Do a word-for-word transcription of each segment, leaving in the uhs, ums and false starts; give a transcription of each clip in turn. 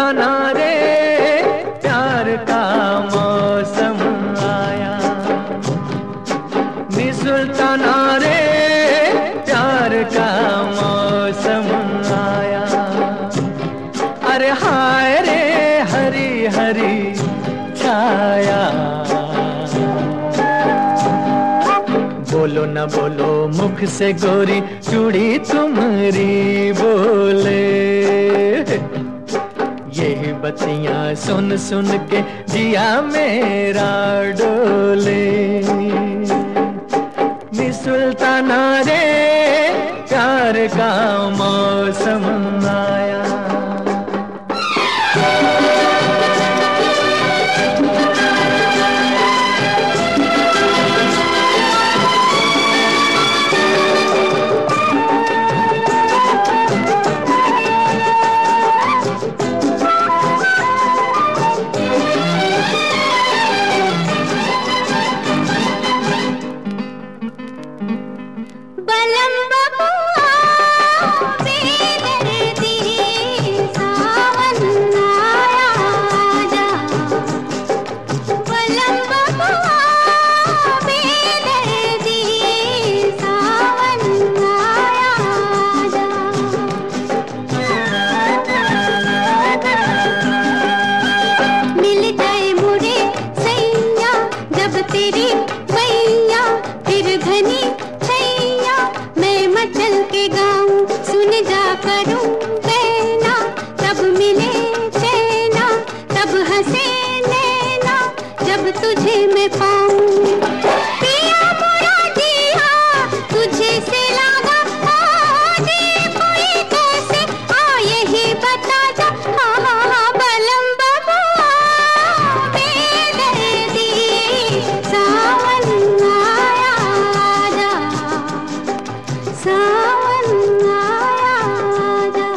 सुल्ताना रे प्यार का मौसम आया, नी सुल्ताना रे प्यार का मौसम आया। अरे हाय रे हरी हरी छाया, बोलो न बोलो मुख से गोरी चूड़ी तुम्हारी बोले, यही बतियां सुन सुन के जिया मेरा डोले। नी सुल्ताना रे प्यार का मौसम आया। तेरी मैया फिर घनी छैया, मैं मचल के गाऊं सुन जा करूं कहना, तब मिले चैना तब हंसे नैना जब तुझे मैं पाऊं। पिया मोरा जिया तुझे से लागा, दे कोई कैसे आ यही बता जा। हाँ हाँ हाँ बलम बाबा बेदर्दी सावन आया जा, सावन आया जा,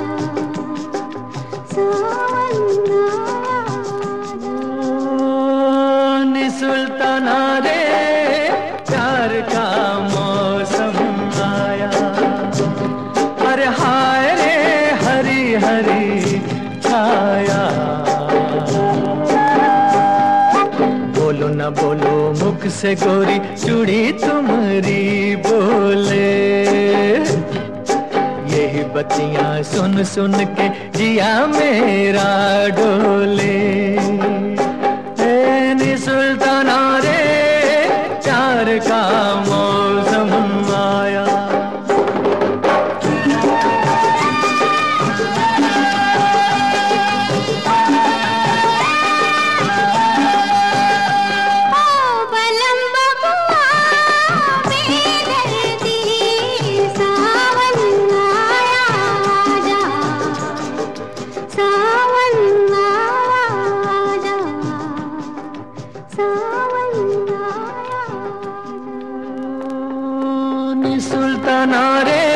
सावन आया जा। नी सुल्ताना रे प्यार का मौसम आया, अरे हाय रे हरी हरी छाया, बोलो न बोलो मुख से गोरी चूड़ी तुम्हारी बोले, यही बतियां सुन सुन के जिया मेरा डोले। ए नी सुल्ताना रे प्यार का मौसम आया। सुल्ताना रे